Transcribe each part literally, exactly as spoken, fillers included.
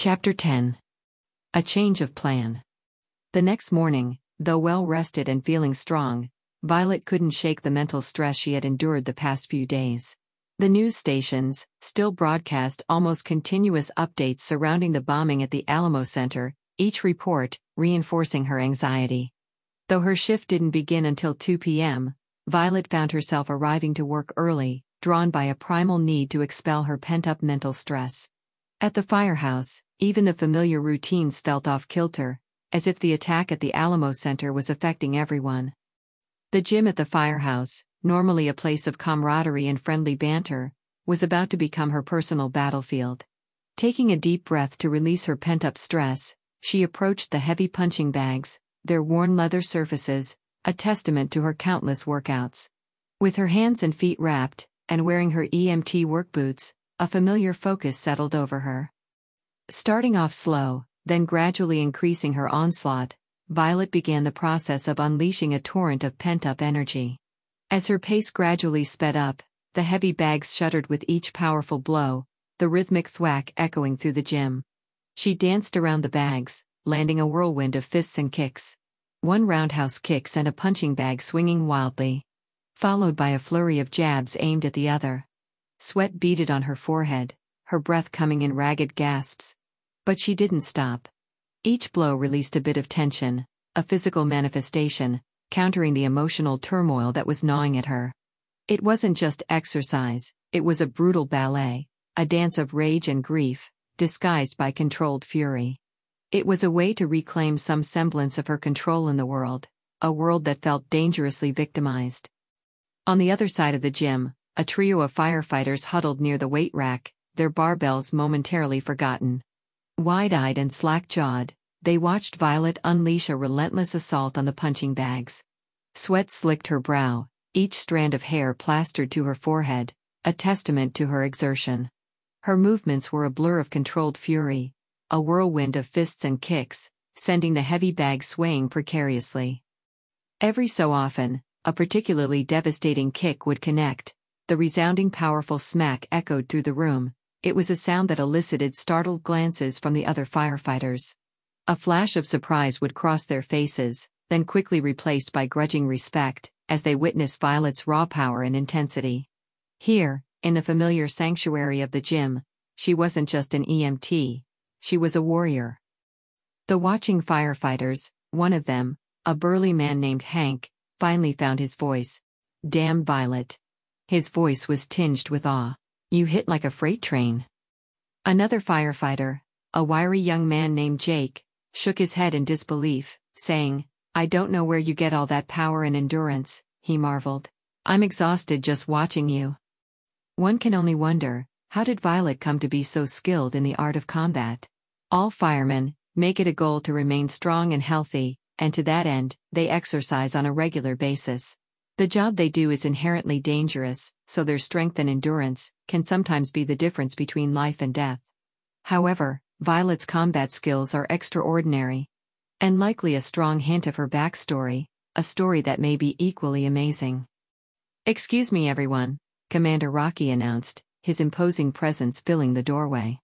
Chapter ten. A Change of Plan. The next morning, though well rested and feeling strong, Violet couldn't shake the mental stress she had endured the past few days. The news stations still broadcast almost continuous updates surrounding the bombing at the Alamo Center, each report reinforcing her anxiety. Though her shift didn't begin until two p m, Violet found herself arriving to work early, drawn by a primal need to expel her pent-up mental stress. At the firehouse, even the familiar routines felt off-kilter, as if the attack at the Alamo Center was affecting everyone. The gym at the firehouse, normally a place of camaraderie and friendly banter, was about to become her personal battlefield. Taking a deep breath to release her pent-up stress, she approached the heavy punching bags, their worn leather surfaces, a testament to her countless workouts. With her hands and feet wrapped, and wearing her E M T work boots, a familiar focus settled over her. Starting off slow, then gradually increasing her onslaught, Violet began the process of unleashing a torrent of pent-up energy. As her pace gradually sped up, the heavy bags shuddered with each powerful blow, the rhythmic thwack echoing through the gym. She danced around the bags, landing a whirlwind of fists and kicks. One roundhouse kick sent a punching bag swinging wildly, followed by a flurry of jabs aimed at the other. Sweat beaded on her forehead, her breath coming in ragged gasps. But she didn't stop. Each blow released a bit of tension, a physical manifestation, countering the emotional turmoil that was gnawing at her. It wasn't just exercise, it was a brutal ballet, a dance of rage and grief, disguised by controlled fury. It was a way to reclaim some semblance of her control in the world, a world that felt dangerously victimized. On the other side of the gym, a trio of firefighters huddled near the weight rack, their barbells momentarily forgotten. Wide-eyed and slack-jawed, they watched Violet unleash a relentless assault on the punching bags. Sweat slicked her brow, each strand of hair plastered to her forehead, a testament to her exertion. Her movements were a blur of controlled fury, a whirlwind of fists and kicks, sending the heavy bag swaying precariously. Every so often, a particularly devastating kick would connect. The resounding powerful smack echoed through the room. It was a sound that elicited startled glances from the other firefighters. A flash of surprise would cross their faces, then quickly replaced by grudging respect, as they witnessed Violet's raw power and intensity. Here, in the familiar sanctuary of the gym, she wasn't just an E M T, she was a warrior. The watching firefighters, one of them, a burly man named Hank, finally found his voice. "Damn, Violet." His voice was tinged with awe. "You hit like a freight train." Another firefighter, a wiry young man named Jake, shook his head in disbelief, saying, "I don't know where you get all that power and endurance," he marveled. "I'm exhausted just watching you." One can only wonder, how did Violet come to be so skilled in the art of combat? All firemen make it a goal to remain strong and healthy, and to that end, they exercise on a regular basis. The job they do is inherently dangerous, so their strength and endurance can sometimes be the difference between life and death. However, Violet's combat skills are extraordinary. And likely a strong hint of her backstory, a story that may be equally amazing. "Excuse me, everyone," Commander Rocky announced, his imposing presence filling the doorway.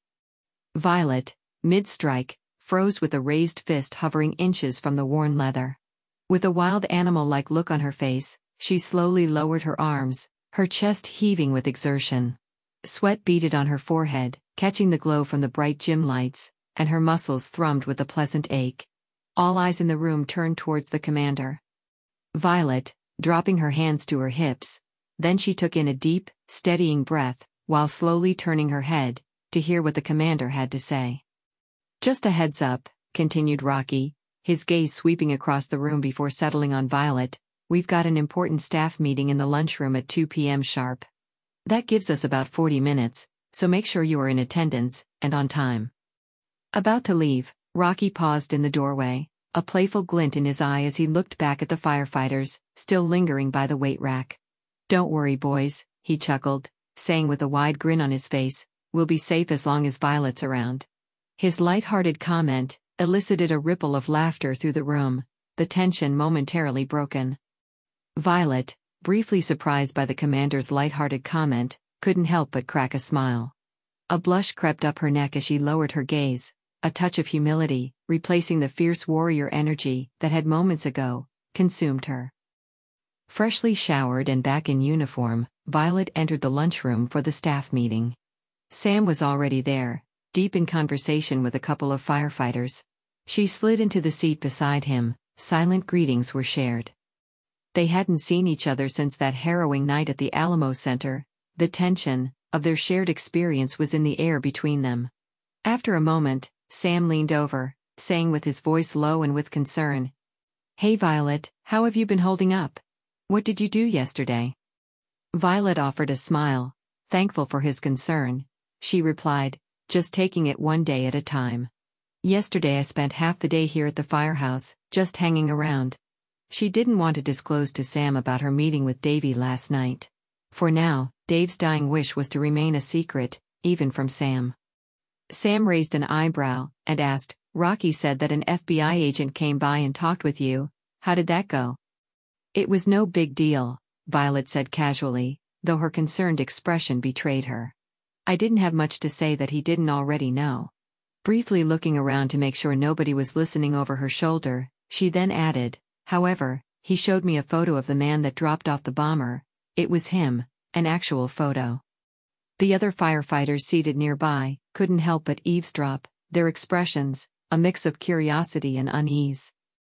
Violet, mid-strike, froze with a raised fist hovering inches from the worn leather. With a wild animal-like look on her face, she slowly lowered her arms, her chest heaving with exertion. Sweat beaded on her forehead, catching the glow from the bright gym lights, and her muscles thrummed with a pleasant ache. All eyes in the room turned towards the commander. Violet, dropping her hands to her hips, then she took in a deep, steadying breath, while slowly turning her head, to hear what the commander had to say. "Just a heads up," continued Rocky, his gaze sweeping across the room before settling on Violet. "We've got an important staff meeting in the lunchroom at two p m sharp. That gives us about forty minutes, so make sure you are in attendance, and on time." About to leave, Rocky paused in the doorway, a playful glint in his eye as he looked back at the firefighters, still lingering by the weight rack. "Don't worry, boys," he chuckled, saying with a wide grin on his face, "we'll be safe as long as Violet's around." His light-hearted comment elicited a ripple of laughter through the room, the tension momentarily broken. Violet, briefly surprised by the commander's light-hearted comment, couldn't help but crack a smile. A blush crept up her neck as she lowered her gaze, a touch of humility, replacing the fierce warrior energy that had moments ago consumed her. Freshly showered and back in uniform, Violet entered the lunchroom for the staff meeting. Sam was already there, deep in conversation with a couple of firefighters. She slid into the seat beside him, silent greetings were shared. They hadn't seen each other since that harrowing night at the Alamo Center. The tension of their shared experience was in the air between them. After a moment, Sam leaned over, saying with his voice low and with concern, "Hey Violet, how have you been holding up? What did you do yesterday?" Violet offered a smile, thankful for his concern. She replied, "Just taking it one day at a time. Yesterday I spent half the day here at the firehouse, just hanging around." She didn't want to disclose to Sam about her meeting with Davey last night. For now, Dave's dying wish was to remain a secret, even from Sam. Sam raised an eyebrow and asked, "Rocky said that an F B I agent came by and talked with you. How did that go?" "It was no big deal," Violet said casually, though her concerned expression betrayed her. "I didn't have much to say that he didn't already know." Briefly looking around to make sure nobody was listening over her shoulder, she then added, "However, he showed me a photo of the man that dropped off the bomber. It was him, an actual photo." The other firefighters seated nearby couldn't help but eavesdrop, their expressions a mix of curiosity and unease.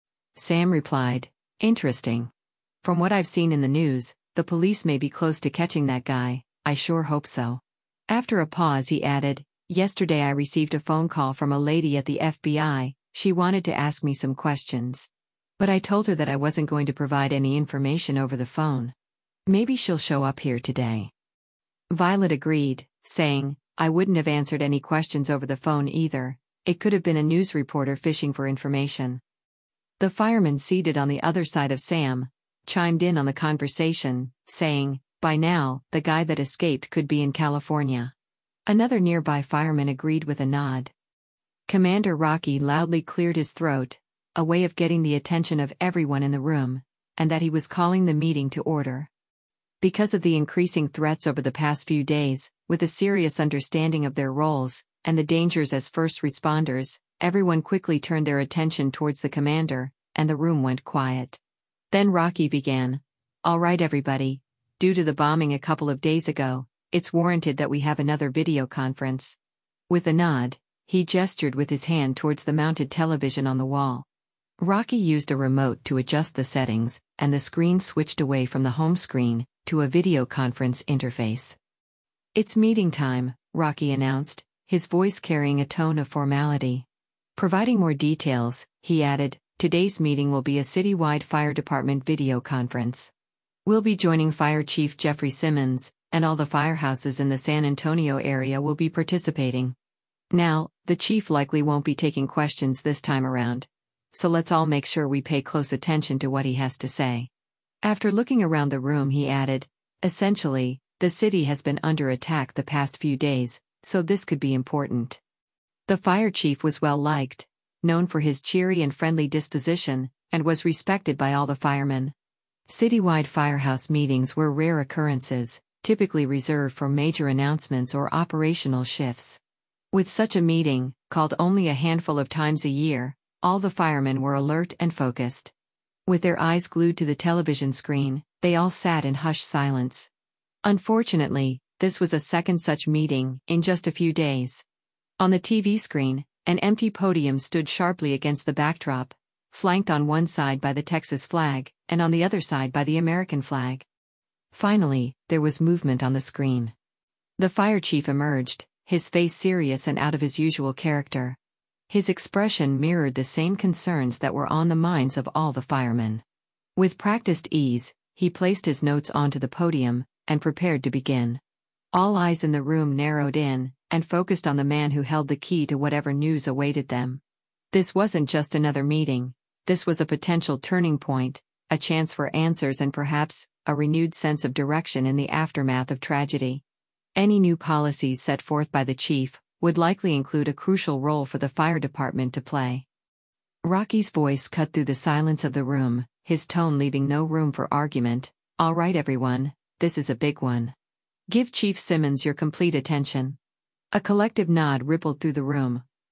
Sam replied, "Interesting. From what I've seen in the news, the police may be close to catching that guy. I sure hope so." After a pause he added, "Yesterday I received a phone call from a lady at the F B I. She wanted to ask me some questions. But I told her that I wasn't going to provide any information over the phone. Maybe she'll show up here today." Violet agreed, saying, "I wouldn't have answered any questions over the phone either. It could have been a news reporter fishing for information." The fireman seated on the other side of Sam chimed in on the conversation, saying, "By now, the guy that escaped could be in California." Another nearby fireman agreed with a nod. Commander Rocky loudly cleared his throat, a way of getting the attention of everyone in the room, and that he was calling the meeting to order. Because of the increasing threats over the past few days, with a serious understanding of their roles and the dangers as first responders, everyone quickly turned their attention towards the commander, and the room went quiet. Then Rocky began, "All right everybody, due to the bombing a couple of days ago, it's warranted that we have another video conference." With a nod, he gestured with his hand towards the mounted television on the wall. Rocky used a remote to adjust the settings, and the screen switched away from the home screen to a video conference interface. "It's meeting time," Rocky announced, his voice carrying a tone of formality. Providing more details, he added, "Today's meeting will be a citywide fire department video conference. We'll be joining Fire Chief Jeffrey Simmons, and all the firehouses in the San Antonio area will be participating. Now, the chief likely won't be taking questions this time around. So let's all make sure we pay close attention to what he has to say." After looking around the room he added, "Essentially, the city has been under attack the past few days, so this could be important." The fire chief was well liked, known for his cheery and friendly disposition, and was respected by all the firemen. Citywide firehouse meetings were rare occurrences, typically reserved for major announcements or operational shifts. With such a meeting, called only a handful of times a year, all the firemen were alert and focused. With their eyes glued to the television screen, they all sat in hushed silence. Unfortunately, this was a second such meeting in just a few days. On the T V screen, an empty podium stood sharply against the backdrop, flanked on one side by the Texas flag, and on the other side by the American flag. Finally, there was movement on the screen. The fire chief emerged, his face serious and out of his usual character. His expression mirrored the same concerns that were on the minds of all the firemen. With practiced ease, he placed his notes onto the podium, and prepared to begin. All eyes in the room narrowed in, and focused on the man who held the key to whatever news awaited them. This wasn't just another meeting, this was a potential turning point, a chance for answers and perhaps a renewed sense of direction in the aftermath of tragedy. Any new policies set forth by the chief would likely include a crucial role for the fire department to play. Rocky's voice cut through the silence of the room, his tone leaving no room for argument. "All right everyone, this is a big one. Give Chief Simmons your complete attention." A collective nod rippled through the room,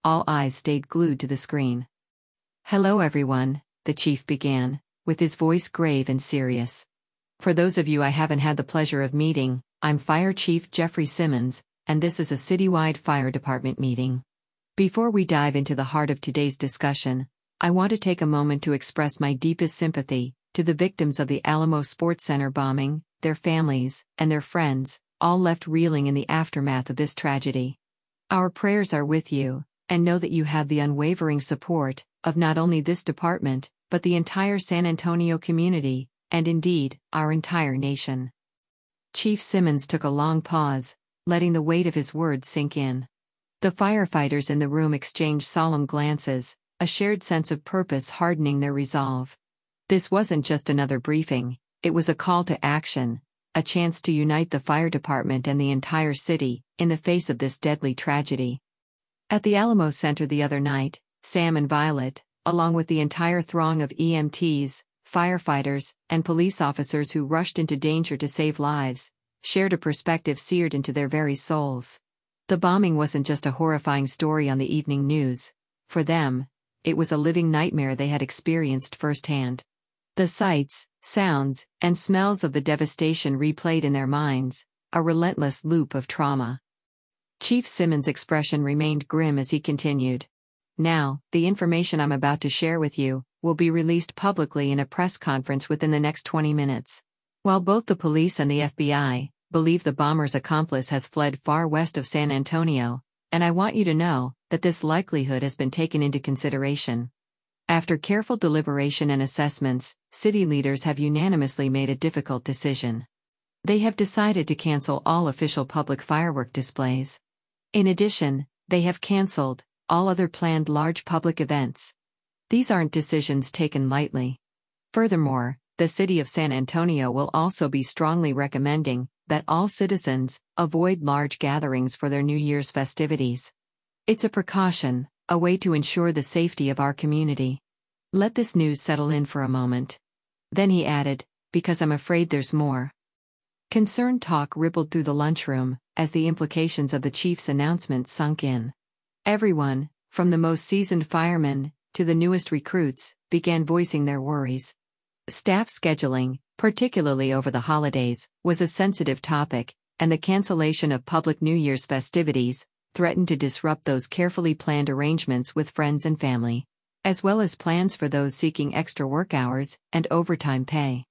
all eyes stayed glued to the screen. "Hello everyone," the chief began, with his voice grave and serious. "For those of you I haven't had the pleasure of meeting, I'm Fire Chief Jeffrey Simmons, and this is a citywide fire department meeting. Before we dive into the heart of today's discussion, I want to take a moment to express my deepest sympathy to the victims of the Alamo Sports Center bombing, their families, and their friends, all left reeling in the aftermath of this tragedy. Our prayers are with you, and know that you have the unwavering support of not only this department, but the entire San Antonio community, and indeed, our entire nation." Chief Simmons took a long pause, letting the weight of his words sink in. The firefighters in the room exchanged solemn glances, a shared sense of purpose hardening their resolve. This wasn't just another briefing, it was a call to action, a chance to unite the fire department and the entire city in the face of this deadly tragedy. At the Alamo Center the other night, Sam and Violet, along with the entire throng of E M Ts, firefighters, and police officers who rushed into danger to save lives, shared a perspective seared into their very souls. The bombing wasn't just a horrifying story on the evening news. For them, it was a living nightmare they had experienced firsthand. The sights, sounds, and smells of the devastation replayed in their minds, a relentless loop of trauma. Chief Simmons' expression remained grim as he continued. "Now, the information I'm about to share with you will be released publicly in a press conference within the next twenty minutes. While both the police and the F B I believe the bomber's accomplice has fled far west of San Antonio, and I want you to know that this likelihood has been taken into consideration. After careful deliberation and assessments, city leaders have unanimously made a difficult decision. They have decided to cancel all official public firework displays. In addition, they have canceled all other planned large public events. These aren't decisions taken lightly. Furthermore, the city of San Antonio will also be strongly recommending that all citizens avoid large gatherings for their New Year's festivities. It's a precaution, a way to ensure the safety of our community. Let this news settle in for a moment." Then he added, "Because I'm afraid there's more." Concerned talk rippled through the lunchroom as the implications of the chief's announcement sunk in. Everyone, from the most seasoned firemen to the newest recruits, began voicing their worries. Staff scheduling, particularly over the holidays, was a sensitive topic, and the cancellation of public New Year's festivities threatened to disrupt those carefully planned arrangements with friends and family, as well as plans for those seeking extra work hours and overtime pay.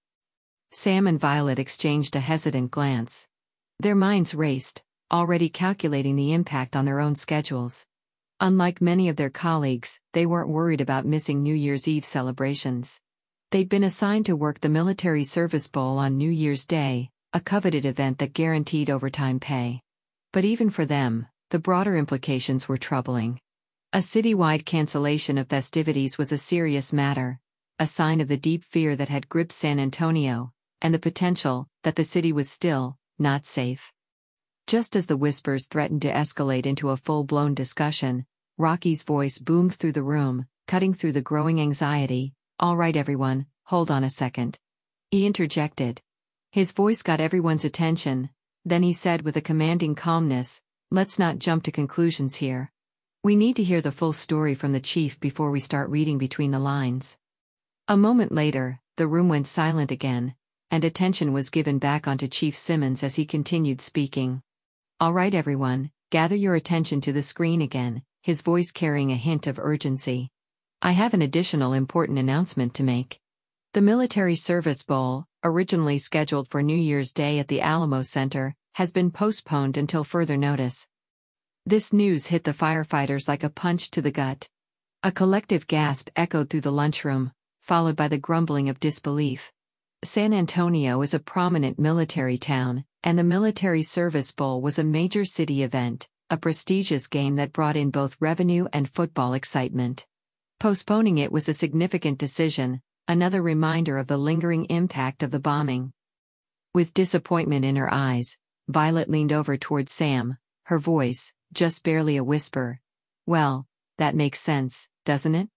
Sam and Violet exchanged a hesitant glance. Their minds raced, already calculating the impact on their own schedules. Unlike many of their colleagues, they weren't worried about missing New Year's Eve celebrations. They'd been assigned to work the Military Service Bowl on New Year's Day, a coveted event that guaranteed overtime pay. But even for them, the broader implications were troubling. A citywide cancellation of festivities was a serious matter, a sign of the deep fear that had gripped San Antonio, and the potential that the city was still not safe. Just as the whispers threatened to escalate into a full-blown discussion, Rocky's voice boomed through the room, cutting through the growing anxiety. "All right everyone, hold on a second," he interjected. His voice got everyone's attention, then he said with a commanding calmness, "Let's not jump to conclusions here. We need to hear the full story from the chief before we start reading between the lines." A moment later, the room went silent again, and attention was given back onto Chief Simmons as he continued speaking. "All right everyone, gather your attention to the screen again," his voice carrying a hint of urgency. "I have an additional important announcement to make. The Military Service Bowl, originally scheduled for New Year's Day at the Alamo Center, has been postponed until further notice." This news hit the firefighters like a punch to the gut. A collective gasp echoed through the lunchroom, followed by the grumbling of disbelief. San Antonio is a prominent military town, and the Military Service Bowl was a major city event, a prestigious game that brought in both revenue and football excitement. Postponing it was a significant decision, another reminder of the lingering impact of the bombing. With disappointment in her eyes, Violet leaned over toward Sam, her voice, just barely a whisper. "Well, that makes sense, doesn't it?"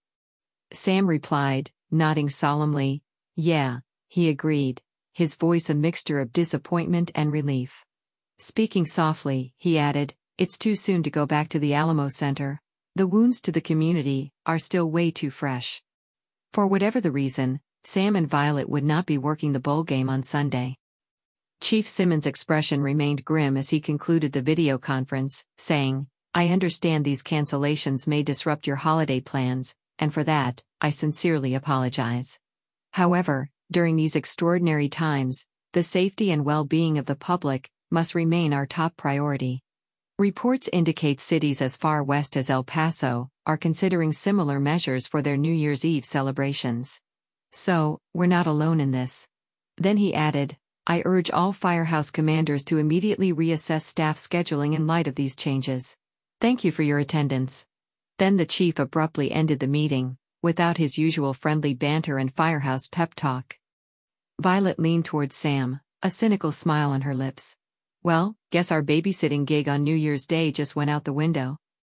Sam replied, nodding solemnly. "Yeah," he agreed, his voice a mixture of disappointment and relief. Speaking softly, he added, "It's too soon to go back to the Alamo Center. The wounds to the community are still way too fresh. For whatever the reason, Sam and Violet would not be working the bowl game on Sunday. Chief Simmons' expression remained grim as he concluded the video conference, saying, "I understand these cancellations may disrupt your holiday plans, and for that, I sincerely apologize. However, during these extraordinary times, the safety and well-being of the public must remain our top priority." Reports indicate cities as far west as El Paso are considering similar measures for their New Year's Eve celebrations. So, we're not alone in this. Then he added, "I urge all firehouse commanders to immediately reassess staff scheduling in light of these changes. Thank you for your attendance." Then the chief abruptly ended the meeting, without his usual friendly banter and firehouse pep talk. Violet leaned towards Sam, a cynical smile on her lips. "Well, guess our babysitting gig on New Year's Day just went out the window."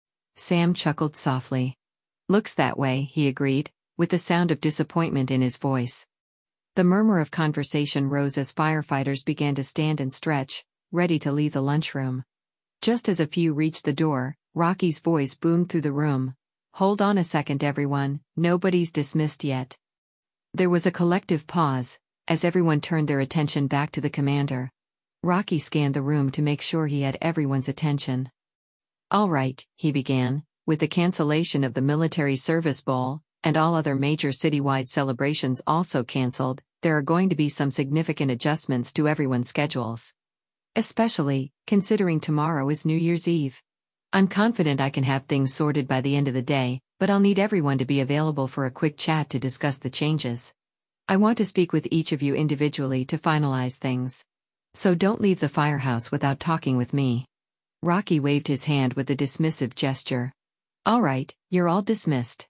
Sam chuckled softly. "Looks that way," he agreed, with the sound of disappointment in his voice. The murmur of conversation rose as firefighters began to stand and stretch, ready to leave the lunchroom. Just as a few reached the door, Rocky's voice boomed through the room. "Hold on a second, everyone, nobody's dismissed yet." There was a collective pause, as everyone turned their attention back to the commander. Rocky scanned the room to make sure he had everyone's attention. "All right," he began, "with the cancellation of the Military Service Bowl, and all other major citywide celebrations also canceled, there are going to be some significant adjustments to everyone's schedules. Especially, considering tomorrow is New Year's Eve. I'm confident I can have things sorted by the end of the day, but I'll need everyone to be available for a quick chat to discuss the changes. I want to speak with each of you individually to finalize things. So don't leave the firehouse without talking with me." Rocky waved his hand with a dismissive gesture. "All right, you're all dismissed."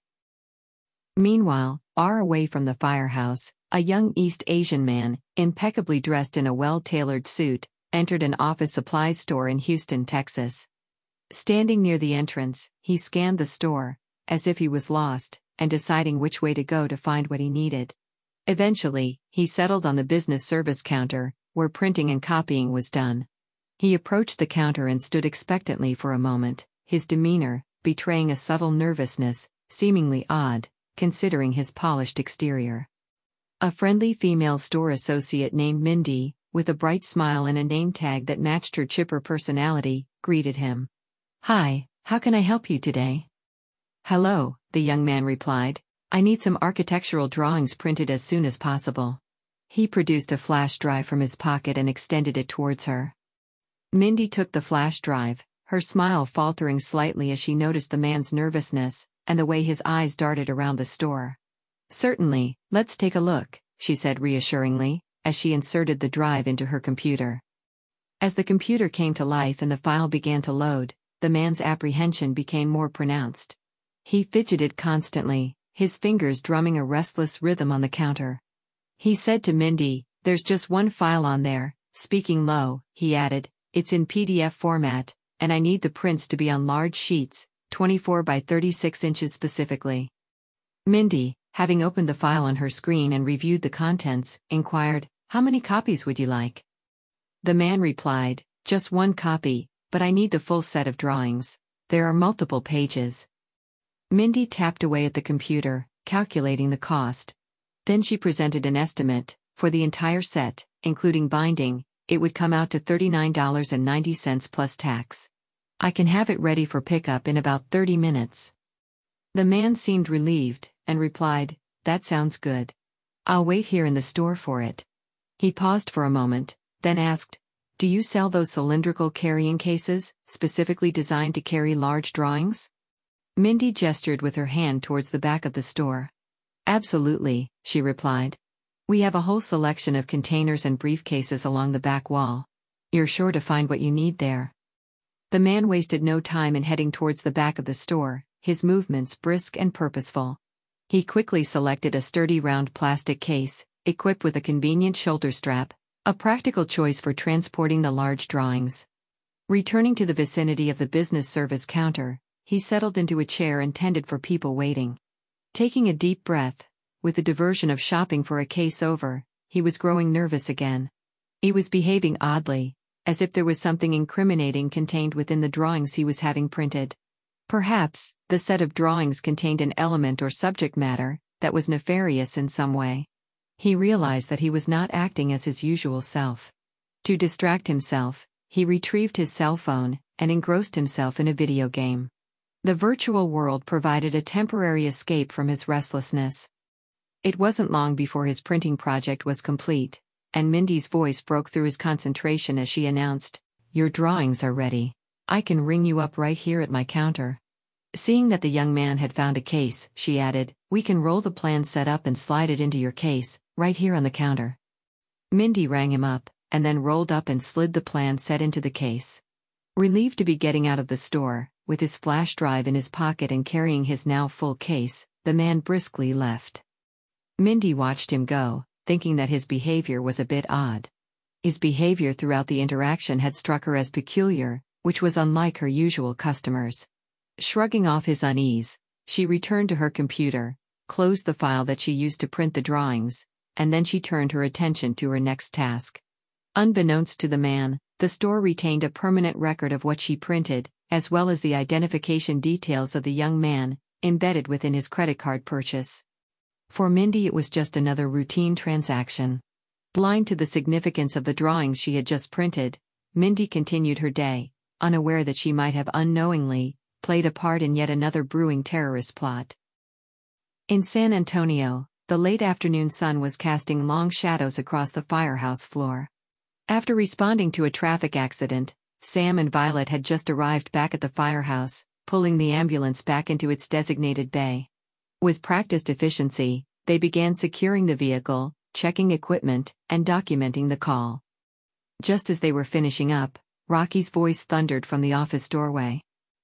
Meanwhile, far away from the firehouse, a young East Asian man, impeccably dressed in a well-tailored suit, entered an office supplies store in Houston, Texas. Standing near the entrance, he scanned the store, as if he was lost, and deciding which way to go to find what he needed. Eventually, he settled on the business service counter, where printing and copying was done. He approached the counter and stood expectantly for a moment, his demeanor betraying a subtle nervousness, seemingly odd, considering his polished exterior. A friendly female store associate named Mindy, with a bright smile and a name tag that matched her chipper personality, greeted him. "Hi, how can I help you today?" "Hello," the young man replied. "I need some architectural drawings printed as soon as possible." He produced a flash drive from his pocket and extended it towards her. Mindy took the flash drive, her smile faltering slightly as she noticed the man's nervousness, and the way his eyes darted around the store. "Certainly, let's take a look," she said reassuringly, as she inserted the drive into her computer. As the computer came to life and the file began to load, the man's apprehension became more pronounced. He fidgeted constantly, his fingers drumming a restless rhythm on the counter. He said to Mindy, "There's just one file on there." Speaking low, he added, "It's in P D F format, and I need the prints to be on large sheets, twenty-four by thirty-six inches specifically." Mindy, having opened the file on her screen and reviewed the contents, inquired, "How many copies would you like?" The man replied, "Just one copy, but I need the full set of drawings. There are multiple pages." Mindy tapped away at the computer, calculating the cost. Then she presented an estimate. For the entire set, including binding, it would come out to thirty-nine dollars and ninety cents plus tax. "I can have it ready for pickup in about thirty minutes. The man seemed relieved, and replied, "That sounds good. I'll wait here in the store for it." He paused for a moment, then asked, "Do you sell those cylindrical carrying cases, specifically designed to carry large drawings?" Mindy gestured with her hand towards the back of the store. "Absolutely," she replied. "We have a whole selection of containers and briefcases along the back wall. You're sure to find what you need there." The man wasted no time in heading towards the back of the store, his movements brisk and purposeful. He quickly selected a sturdy round plastic case, equipped with a convenient shoulder strap, a practical choice for transporting the large drawings. Returning to the vicinity of the business service counter, he settled into a chair intended for people waiting. Taking a deep breath, with the diversion of shopping for a case over, he was growing nervous again. He was behaving oddly, as if there was something incriminating contained within the drawings he was having printed. Perhaps, the set of drawings contained an element or subject matter that was nefarious in some way. He realized that he was not acting as his usual self. To distract himself, he retrieved his cell phone and engrossed himself in a video game. The virtual world provided a temporary escape from his restlessness. It wasn't long before his printing project was complete, and Mindy's voice broke through his concentration as she announced, "Your drawings are ready. I can ring you up right here at my counter." Seeing that the young man had found a case, she added, "We can roll the plan set up and slide it into your case, right here on the counter." Mindy rang him up, and then rolled up and slid the plan set into the case. Relieved to be getting out of the store, with his flash drive in his pocket and carrying his now full case, the man briskly left. Mindy watched him go, thinking that his behavior was a bit odd. His behavior throughout the interaction had struck her as peculiar, which was unlike her usual customers. Shrugging off his unease, she returned to her computer, closed the file that she used to print the drawings, and then she turned her attention to her next task. Unbeknownst to the man, the store retained a permanent record of what she printed, as well as the identification details of the young man, embedded within his credit card purchase. For Mindy, it was just another routine transaction. Blind to the significance of the drawings she had just printed, Mindy continued her day, unaware that she might have unknowingly played a part in yet another brewing terrorist plot. In San Antonio, the late afternoon sun was casting long shadows across the firehouse floor. After responding to a traffic accident, Sam and Violet had just arrived back at the firehouse, pulling the ambulance back into its designated bay. With practiced efficiency, they began securing the vehicle, checking equipment, and documenting the call. Just as they were finishing up, Rocky's voice thundered from the office doorway.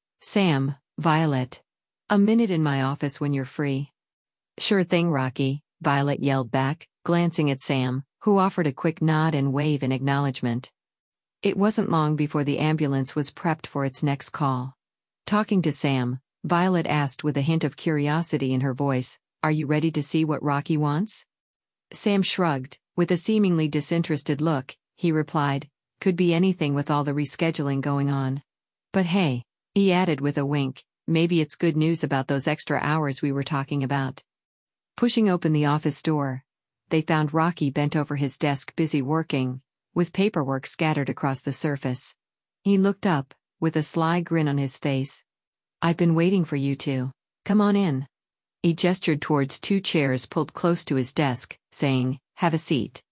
"Sam, Violet. A minute in my office when you're free." "Sure thing, Rocky," Violet yelled back, glancing at Sam, who offered a quick nod and wave in acknowledgement. It wasn't long before the ambulance was prepped for its next call. Talking to Sam, Violet asked with a hint of curiosity in her voice, "Are you ready to see what Rocky wants?" Sam shrugged. With a seemingly disinterested look, he replied, "Could be anything with all the rescheduling going on. But hey," he added with a wink, "maybe it's good news about those extra hours we were talking about." Pushing open the office door, they found Rocky bent over his desk busy working, with paperwork scattered across the surface. He looked up, with a sly grin on his face. "I've been waiting for you two. Come on in." He gestured towards two chairs pulled close to his desk, saying, "Have a seat."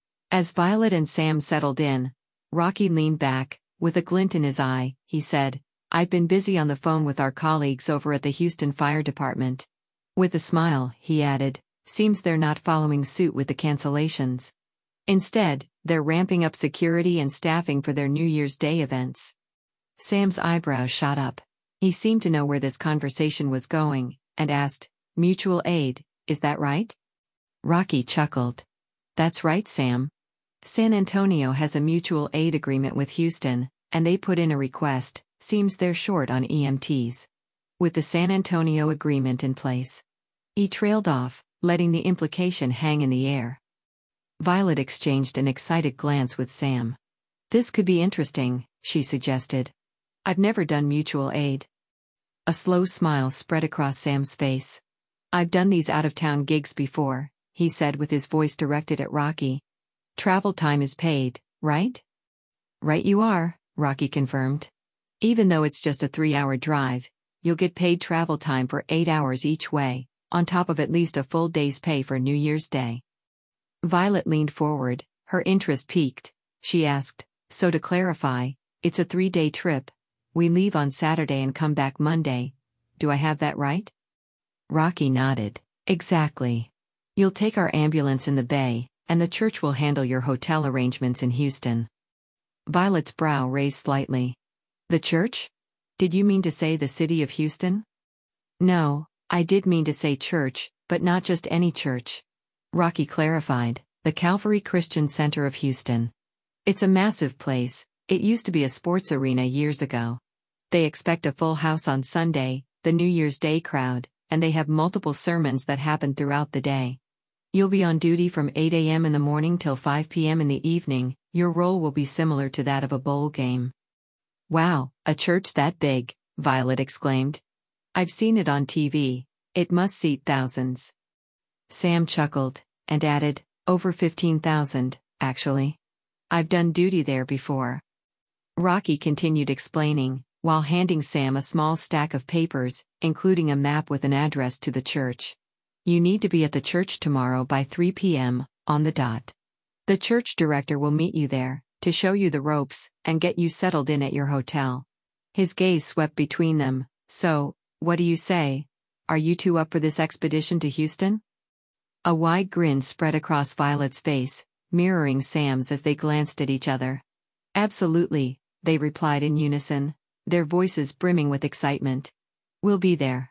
As Violet and Sam settled in, Rocky leaned back. With a glint in his eye, he said, "I've been busy on the phone with our colleagues over at the Houston Fire Department." With a smile, he added, "Seems they're not following suit with the cancellations. Instead, they're ramping up security and staffing for their New Year's Day events." Sam's eyebrows shot up. He seemed to know where this conversation was going, and asked, "Mutual aid, is that right?" Rocky chuckled. "That's right, Sam. San Antonio has a mutual aid agreement with Houston, and they put in a request. Seems they're short on E M Ts. With the San Antonio agreement in place." He trailed off, letting the implication hang in the air. Violet exchanged an excited glance with Sam. "This could be interesting," she suggested. "I've never done mutual aid." A slow smile spread across Sam's face. "I've done these out-of-town gigs before," he said with his voice directed at Rocky. "Travel time is paid, right?" "Right you are," Rocky confirmed. "Even though it's just a three-hour drive, you'll get paid travel time for eight hours each way, on top of at least a full day's pay for New Year's Day." Violet leaned forward, her interest piqued. She asked, "So to clarify, it's a three-day trip. We leave on Saturday and come back Monday. Do I have that right?" Rocky nodded. "Exactly. You'll take our ambulance in the bay, and the church will handle your hotel arrangements in Houston." Violet's brow raised slightly. "The church? Did you mean to say the city of Houston?" "No, I did mean to say church, but not just any church." Rocky clarified, "The Calvary Christian Center of Houston. It's a massive place. It used to be a sports arena years ago. They expect a full house on Sunday, the New Year's Day crowd, and they have multiple sermons that happen throughout the day. You'll be on duty from eight a m in the morning till five p m in the evening. Your role will be similar to that of a bowl game." "Wow, a church that big," Violet exclaimed. "I've seen it on T V. It must seat thousands." Sam chuckled, and added, "Over fifteen thousand, actually. I've done duty there before." Rocky continued explaining, while handing Sam a small stack of papers, including a map with an address to the church. "You need to be at the church tomorrow by three p m, on the dot. The church director will meet you there, to show you the ropes, and get you settled in at your hotel." His gaze swept between them. "So, what do you say? Are you two up for this expedition to Houston?" A wide grin spread across Violet's face, mirroring Sam's as they glanced at each other. "Absolutely," they replied in unison, their voices brimming with excitement. "We'll be there."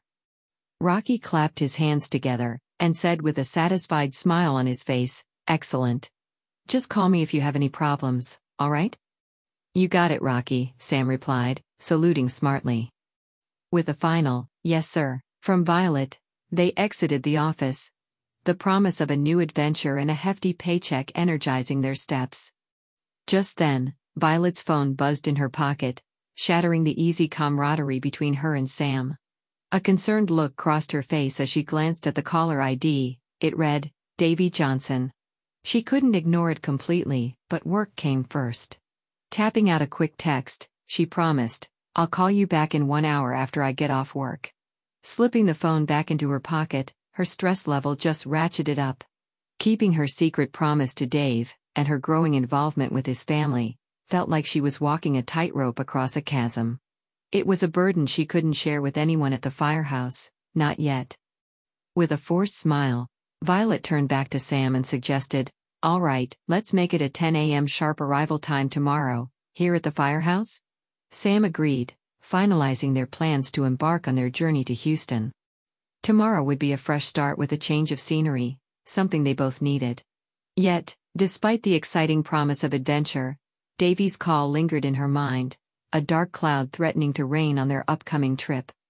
Rocky clapped his hands together, and said with a satisfied smile on his face, "Excellent. Just call me if you have any problems, all right?" "You got it, Rocky," Sam replied, saluting smartly. With a final, "Yes sir," from Violet, they exited the office, the promise of a new adventure and a hefty paycheck energizing their steps. Just then, Violet's phone buzzed in her pocket, shattering the easy camaraderie between her and Sam. A concerned look crossed her face as she glanced at the caller I D. It read, "Davy Johnson." She couldn't ignore it completely, but work came first. Tapping out a quick text, she promised, "I'll call you back in one hour after I get off work." Slipping the phone back into her pocket, her stress level just ratcheted up. Keeping her secret promise to Dave, and her growing involvement with his family, felt like she was walking a tightrope across a chasm. It was a burden she couldn't share with anyone at the firehouse, not yet. With a forced smile, Violet turned back to Sam and suggested, "All right, let's make it a ten a m sharp arrival time tomorrow, here at the firehouse?" Sam agreed, finalizing their plans to embark on their journey to Houston. Tomorrow would be a fresh start with a change of scenery, something they both needed. Yet, despite the exciting promise of adventure, Davy's call lingered in her mind, a dark cloud threatening to rain on their upcoming trip.